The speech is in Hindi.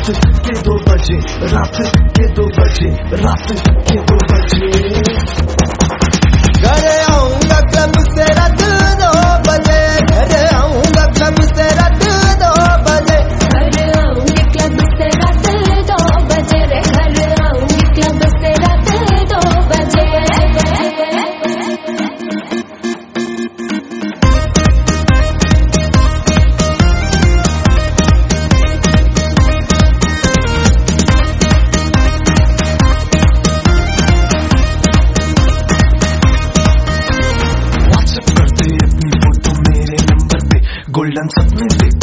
रात के 2 बजे, रात के 2 बजे, रात के 2 बजे। घर आऊंगा क्लब से रात 2 बजे, घर आऊंगा क्लब से रात 2 बजे, घर आऊंगी क्लब से रात 2 बजे रे, घर आऊंगी क्लब से रात 2 बजे। गोल्डन सपने देख